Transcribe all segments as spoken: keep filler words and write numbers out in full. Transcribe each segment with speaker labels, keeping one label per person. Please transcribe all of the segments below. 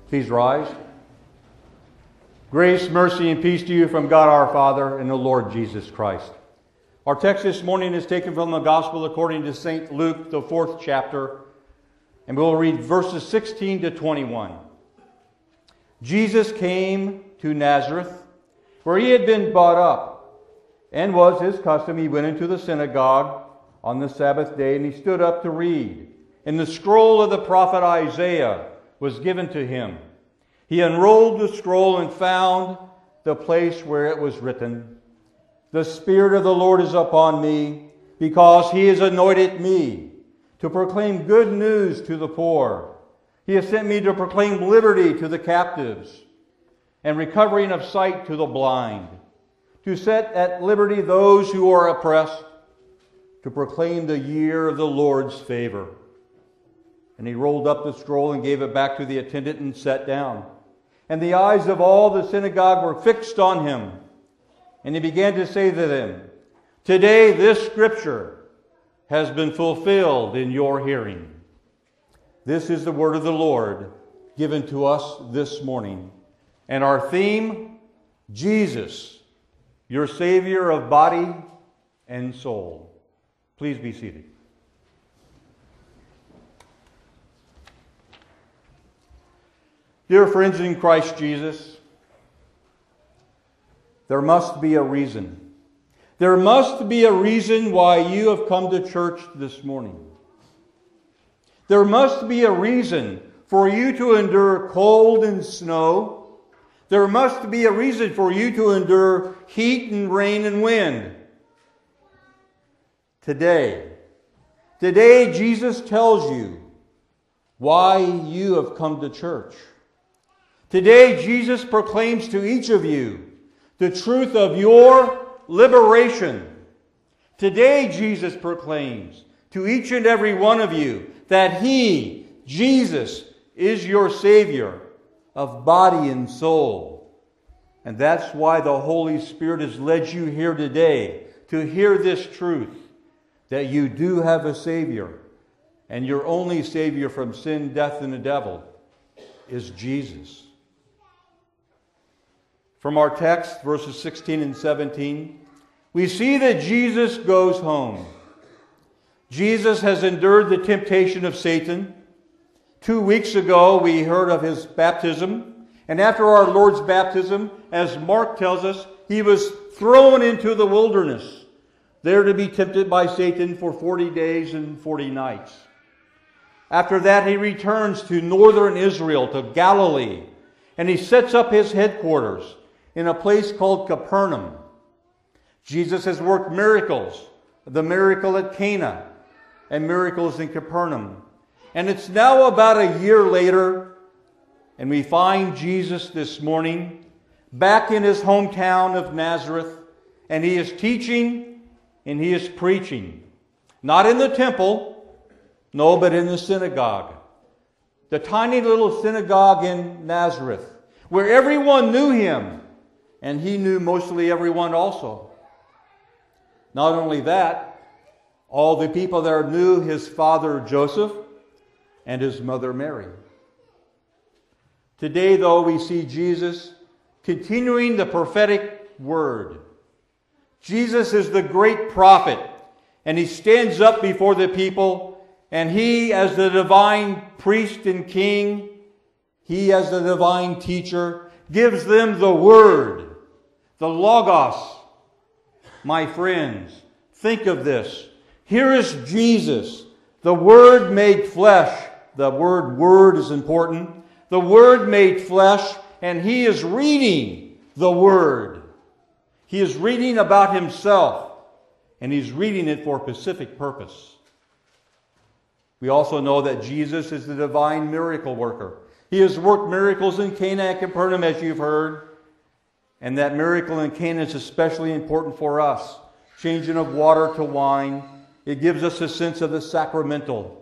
Speaker 1: Please rise. Grace, mercy, and peace to you from God our Father and the Lord Jesus Christ. Our text this morning is taken from the Gospel according to Saint Luke, the fourth chapter, and we'll read verses sixteen to twenty-one. Jesus came to Nazareth, where he had been brought up, and was his custom, he went into the synagogue on the Sabbath day, and he stood up to read. And the scroll of the prophet Isaiah was given to him. He unrolled the scroll and found the place where it was written, "The Spirit of the Lord is upon me, because he has anointed me to proclaim good news to the poor. He has sent me to proclaim liberty to the captives and recovering of sight to the blind, to set at liberty those who are oppressed, to proclaim the year of the Lord's favor." And he rolled up the scroll and gave it back to the attendant and sat down. And the eyes of all the synagogue were fixed on him. And he began to say to them, "Today this scripture has been fulfilled in your hearing." This is the word of the Lord given to us this morning. And our theme, Jesus, your Savior of body and soul. Please be seated. Dear friends in Christ Jesus, there must be a reason. There must be a reason why you have come to church this morning. There must be a reason for you to endure cold and snow. There must be a reason for you to endure heat and rain and wind. Today, today Jesus tells you why you have come to church. Today Jesus proclaims to each of you the truth of your liberation. Today Jesus proclaims to each and every one of you that He, Jesus, is your Savior of body and soul. And that's why the Holy Spirit has led you here today to hear this truth, that you do have a Savior, and your only Savior from sin, death, and the devil is Jesus. From our text, verses sixteen and seventeen, we see that Jesus goes home. Jesus has endured the temptation of Satan. Two weeks ago, we heard of his baptism. And after our Lord's baptism, as Mark tells us, he was thrown into the wilderness, there to be tempted by Satan for forty days and forty nights. After that, he returns to northern Israel, to Galilee, and he sets up his headquarters in a place called Capernaum. Jesus has worked miracles, the miracle at Cana and miracles in Capernaum. And it's now about a year later, and we find Jesus this morning back in his hometown of Nazareth, and he is teaching and he is preaching. Not in the temple, no, but in the synagogue. The tiny little synagogue in Nazareth, where everyone knew him, and he knew mostly everyone also. Not only that, all the people there knew his father Joseph and his mother Mary. Today, though, we see Jesus continuing the prophetic word. Jesus is the great prophet, and he stands up before the people, and he, as the divine priest and king, he, as the divine teacher, gives them the word, the Logos. My friends, think of this. Here is Jesus, the Word made flesh. The word word is important. The Word made flesh, and he is reading the Word. He is reading about himself, and he's reading it for a specific purpose. We also know that Jesus is the divine miracle worker. He has worked miracles in Cana and Capernaum, as you've heard. And that miracle in Cana is especially important for us. Changing of water to wine. It gives us a sense of the sacramental.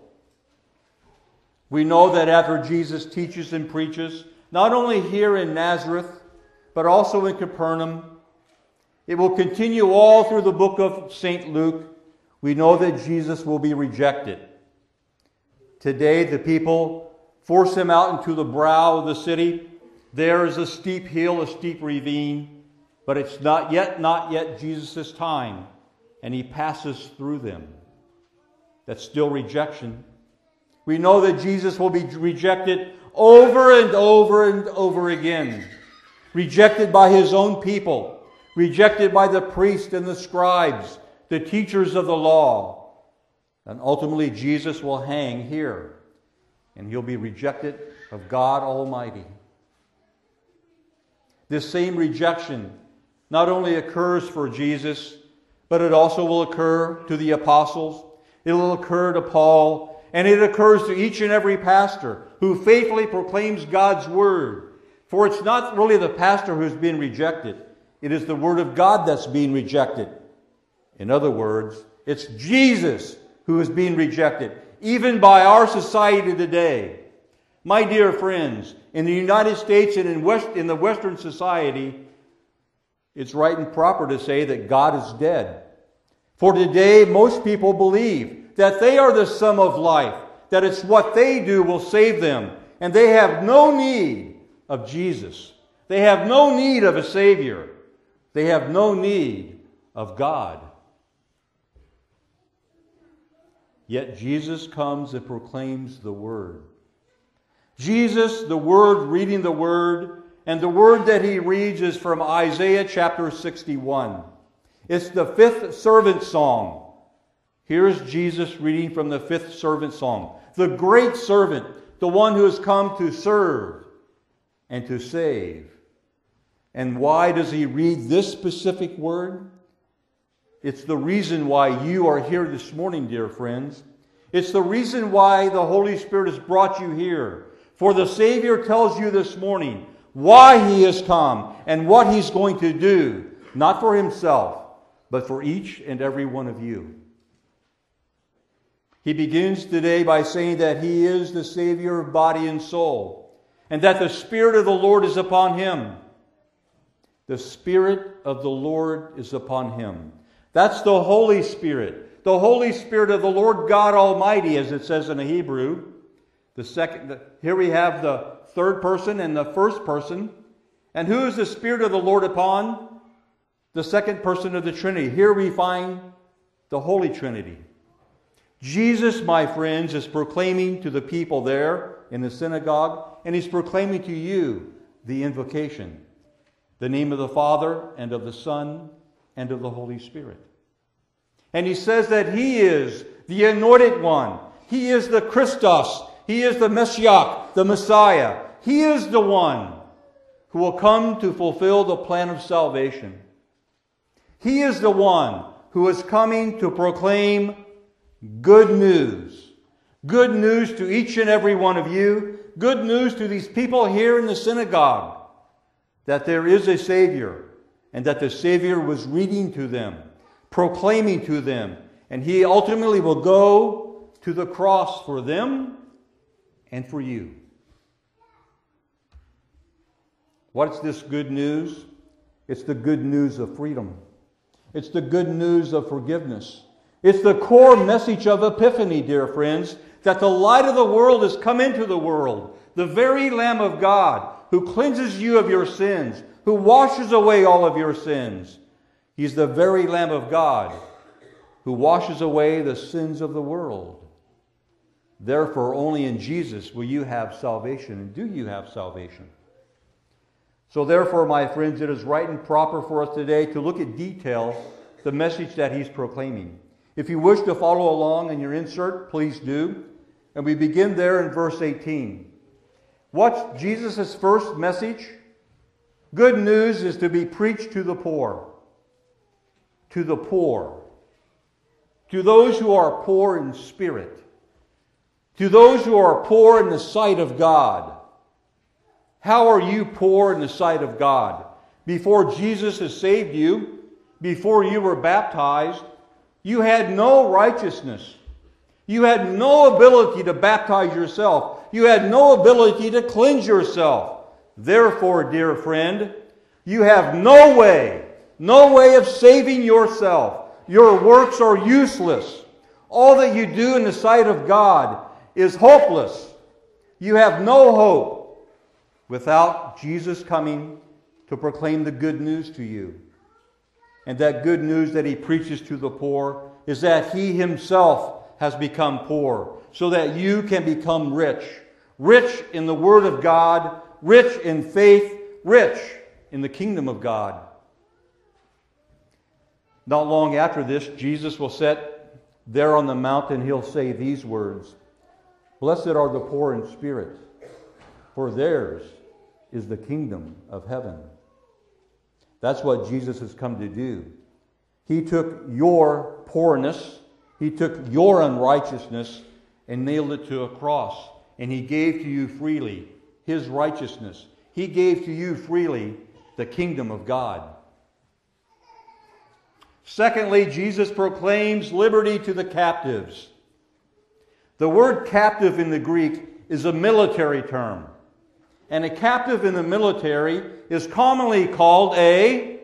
Speaker 1: We know that after Jesus teaches and preaches, not only here in Nazareth, but also in Capernaum, it will continue all through the book of Saint Luke. We know that Jesus will be rejected. Today, the people force him out into the brow of the city. There is a steep hill, a steep ravine, but it's not yet, not yet Jesus' time, and he passes through them. That's still rejection. We know that Jesus will be rejected over and over and over again. Rejected by his own people. Rejected by the priests and the scribes, the teachers of the law. And ultimately Jesus will hang here. And he'll be rejected of God Almighty. This same rejection not only occurs for Jesus, but it also will occur to the apostles. It will occur to Paul. And it occurs to each and every pastor who faithfully proclaims God's word. For it's not really the pastor who's being rejected. It is the word of God that's being rejected. In other words, it's Jesus who is being rejected, even by our society today. My dear friends, in the United States and in, West, in the Western society, it's right and proper to say that God is dead. For today, most people believe that they are the sum of life, that it's what they do will save them, and they have no need of Jesus. They have no need of a Savior. They have no need of God. Yet Jesus comes and proclaims the Word. Jesus, the Word, reading the Word, and the Word that he reads is from Isaiah chapter sixty-one. It's the fifth servant song. Here's Jesus reading from the fifth servant song. The great servant, the one who has come to serve and to save. And why does he read this specific word? It's the reason why you are here this morning, dear friends. It's the reason why the Holy Spirit has brought you here. For the Savior tells you this morning why he has come and what he's going to do, not for himself, but for each and every one of you. He begins today by saying that he is the Savior of body and soul, and that the Spirit of the Lord is upon him. The Spirit of the Lord is upon him. That's the Holy Spirit. The Holy Spirit of the Lord God Almighty, as it says in the Hebrew. The second, the, here we have the third person and the first person. And who is the Spirit of the Lord upon? The second person of the Trinity. Here we find the Holy Trinity. Jesus, my friends, is proclaiming to the people there in the synagogue, and he's proclaiming to you the invocation, the name of the Father and of the Son and of the Holy Spirit. And he says that he is the anointed one. He is the Christos. He is the Messiah, the Messiah. He is the one who will come to fulfill the plan of salvation. He is the one who is coming to proclaim good news. Good news to each and every one of you. Good news to these people here in the synagogue. That there is a Savior. And that the Savior was reading to them. Proclaiming to them. And he ultimately will go to the cross for them and for you. What's this good news? It's the good news of freedom. It's the good news of forgiveness. It's the core message of Epiphany, dear friends, that the light of the world has come into the world. The very Lamb of God who cleanses you of your sins, who washes away all of your sins. He's the very Lamb of God who washes away the sins of the world. Therefore, only in Jesus will you have salvation. And do you have salvation? So therefore, my friends, it is right and proper for us today to look at detail the message that he's proclaiming. If you wish to follow along in your insert, please do. And we begin there in verse eighteen. What's Jesus' first message? Good news is to be preached to the poor. To the poor. To those who are poor in spirit. To those who are poor in the sight of God. How are you poor in the sight of God? Before Jesus has saved you, before you were baptized, you had no righteousness. You had no ability to baptize yourself. You had no ability to cleanse yourself. Therefore, dear friend, you have no way, no way of saving yourself. Your works are useless. All that you do in the sight of God is hopeless. You have no hope without Jesus coming to proclaim the good news to you. And that good news that he preaches to the poor is that he himself has become poor so that you can become rich. Rich in the Word of God, rich in faith, rich in the kingdom of God. Not long after this, Jesus will sit there on the mountain. He'll say these words, "Blessed are the poor in spirit, for theirs is the kingdom of heaven." That's what Jesus has come to do. He took your poorness, he took your unrighteousness, and nailed it to a cross. And he gave to you freely his righteousness. He gave to you freely the kingdom of God. Secondly, Jesus proclaims liberty to the captives. The word captive in the Greek is a military term. And a captive in the military is commonly called a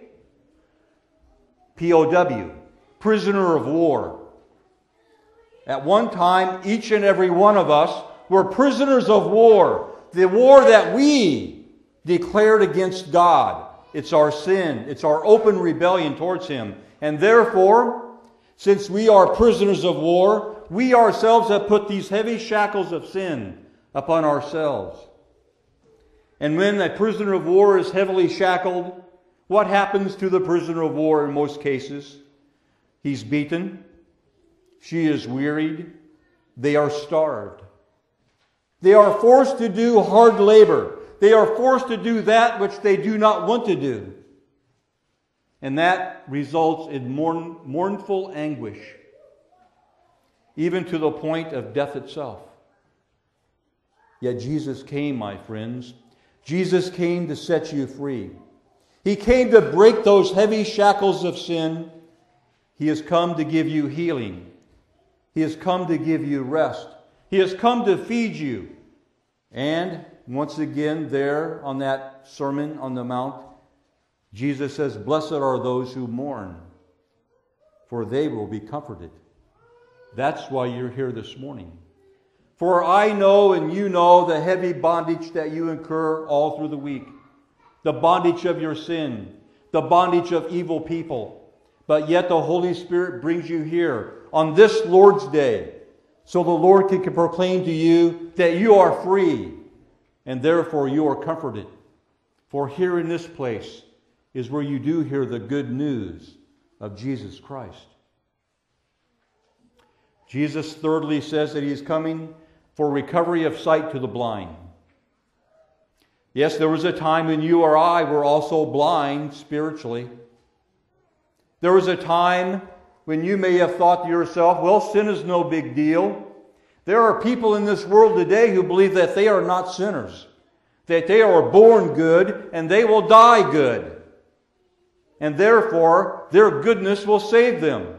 Speaker 1: P O W, prisoner of war. At one time, each and every one of us were prisoners of war. The war that we declared against God. It's our sin. It's our open rebellion towards Him. And therefore, since we are prisoners of war, we ourselves have put these heavy shackles of sin upon ourselves. And when a prisoner of war is heavily shackled, what happens to the prisoner of war in most cases? He's beaten. She is wearied. They are starved. They are forced to do hard labor. They are forced to do that which they do not want to do. And that results in mourn, mournful anguish, even to the point of death itself. Yet Jesus came, my friends. Jesus came to set you free. He came to break those heavy shackles of sin. He has come to give you healing. He has come to give you rest. He has come to feed you. And once again, there on that Sermon on the Mount, Jesus says, "Blessed are those who mourn, for they will be comforted." That's why you're here this morning. For I know and you know the heavy bondage that you incur all through the week. The bondage of your sin. The bondage of evil people. But yet the Holy Spirit brings you here on this Lord's Day. So the Lord can proclaim to you that you are free. And therefore you are comforted. For here in this place is where you do hear the good news of Jesus Christ. Jesus thirdly says that He is coming for recovery of sight to the blind. Yes, there was a time when you or I were also blind spiritually. There was a time when you may have thought to yourself, well, sin is no big deal. There are people in this world today who believe that they are not sinners, that they are born good and they will die good. And therefore, their goodness will save them.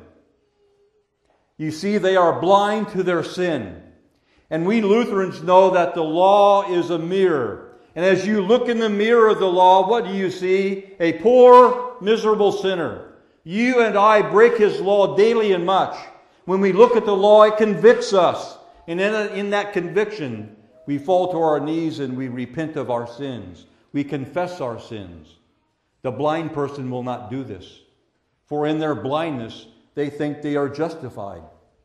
Speaker 1: You see, they are blind to their sin. And we Lutherans know that the law is a mirror. And as you look in the mirror of the law, what do you see? A poor, miserable sinner. You and I break His law daily and much. When we look at the law, it convicts us. And in, in that conviction, we fall to our knees and we repent of our sins. We confess our sins. The blind person will not do this. For in their blindness, they think they are justified.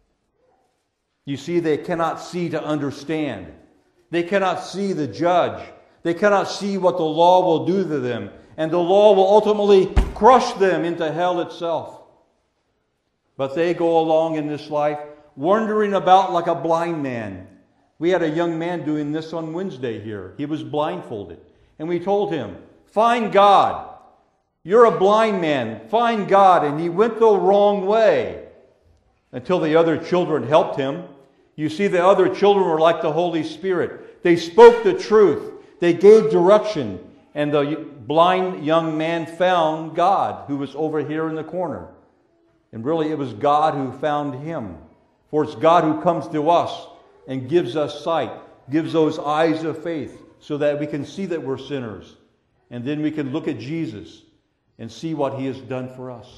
Speaker 1: You see, they cannot see to understand. They cannot see the judge. They cannot see what the law will do to them. And the law will ultimately crush them into hell itself. But they go along in this life wandering about like a blind man. We had a young man doing this on Wednesday here. He was blindfolded. And we told him, find God. You're a blind man. Find God. And he went the wrong way until the other children helped him. You see, the other children were like the Holy Spirit. They spoke the truth. They gave direction. And the blind young man found God, who was over here in the corner. And really, it was God who found him. For it's God who comes to us and gives us sight, gives those eyes of faith, so that we can see that we're sinners. And then we can look at Jesus and see what He has done for us.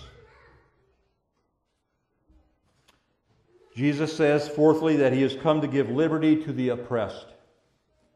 Speaker 1: Jesus says, fourthly, that He has come to give liberty to the oppressed.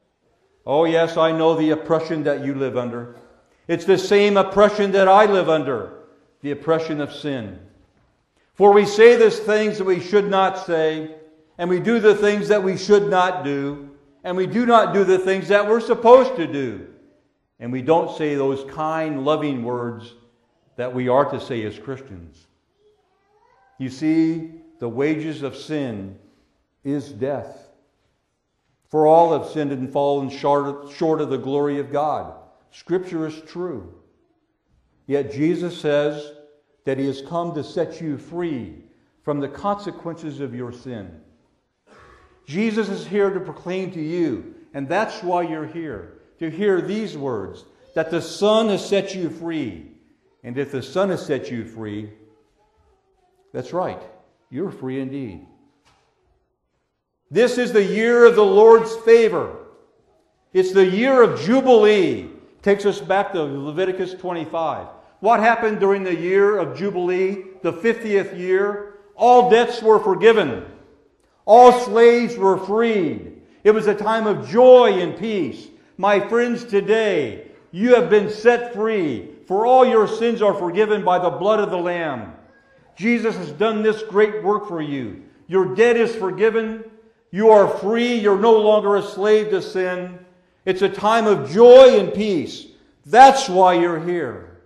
Speaker 1: Oh yes, I know the oppression that you live under. It's the same oppression that I live under, the oppression of sin. For we say the things that we should not say, and we do the things that we should not do, and we do not do the things that we're supposed to do. And we don't say those kind, loving words that we are to say as Christians. You see, the wages of sin is death. For all have sinned and fallen short of the glory of God. Scripture is true. Yet Jesus says that He has come to set you free from the consequences of your sin. Jesus is here to proclaim to you, and that's why you're here, to hear these words, that the Son has set you free. And if the Son has set you free, that's right, you're free indeed. This is the year of the Lord's favor. It's the year of Jubilee. Takes us back to Leviticus twenty-five. What happened during the year of Jubilee, the fiftieth year? All debts were forgiven. All slaves were freed. It was a time of joy and peace. My friends, today you have been set free, for all your sins are forgiven by the blood of the Lamb. Jesus has done this great work for you. Your debt is forgiven. You are free. You're no longer a slave to sin. It's a time of joy and peace. That's why you're here.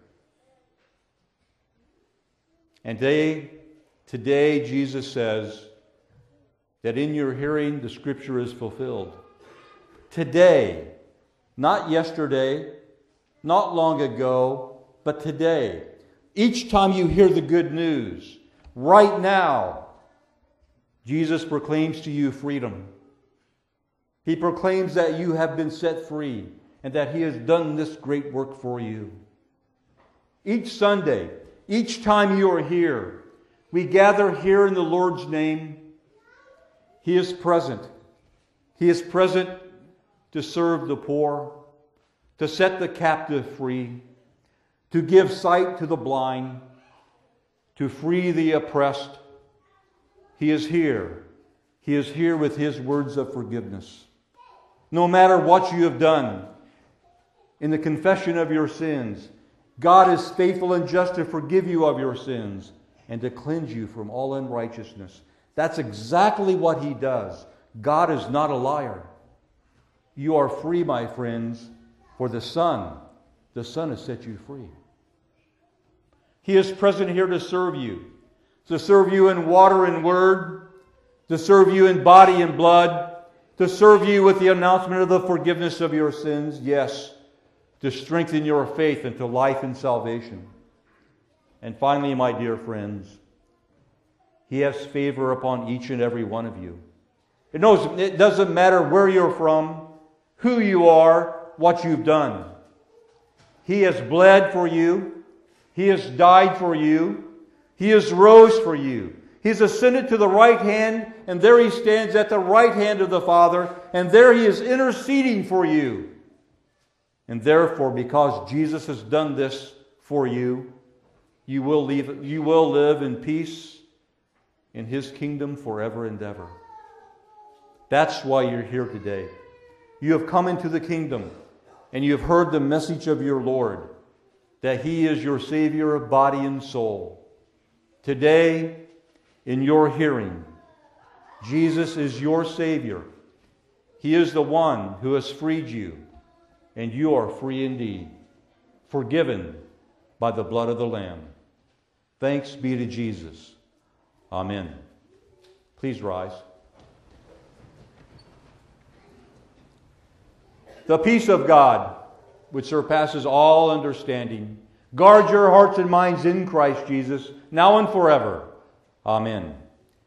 Speaker 1: And today, today Jesus says that in your hearing the Scripture is fulfilled. Today, not yesterday, not long ago, but today. Each time you hear the good news, right now, Jesus proclaims to you freedom. He proclaims that you have been set free and that He has done this great work for you. Each Sunday, each time you are here, we gather here in the Lord's name. He is present. He is present to serve the poor, to set the captive free, to give sight to the blind, to free the oppressed. He is here. He is here with His words of forgiveness. No matter what you have done in the confession of your sins, God is faithful and just to forgive you of your sins and to cleanse you from all unrighteousness. That's exactly what He does. God is not a liar. You are free, my friends, for the Son. The Son has set you free. He is present here to serve you. To serve you in water and word. To serve you in body and blood. To serve you with the announcement of the forgiveness of your sins. Yes, to strengthen your faith into life and salvation. And finally, my dear friends, He has favor upon each and every one of you. It knows it doesn't matter where you're from, who you are, what you've done. He has bled for you. He has died for you. He has rose for you. He's ascended to the right hand, and there He stands at the right hand of the Father, and there He is interceding for you. And therefore, because Jesus has done this for you, you will leave, you will live in peace in His kingdom forever and ever. That's why you're here today. You have come into the kingdom, and you have heard the message of your Lord, that He is your Savior of body and soul. Today, in your hearing, Jesus is your Savior. He is the one who has freed you, and you are free indeed, forgiven by the blood of the Lamb. Thanks be to Jesus. Amen. Please rise. The peace of God, which surpasses all understanding, guard your hearts and minds in Christ Jesus, now and forever. Amen.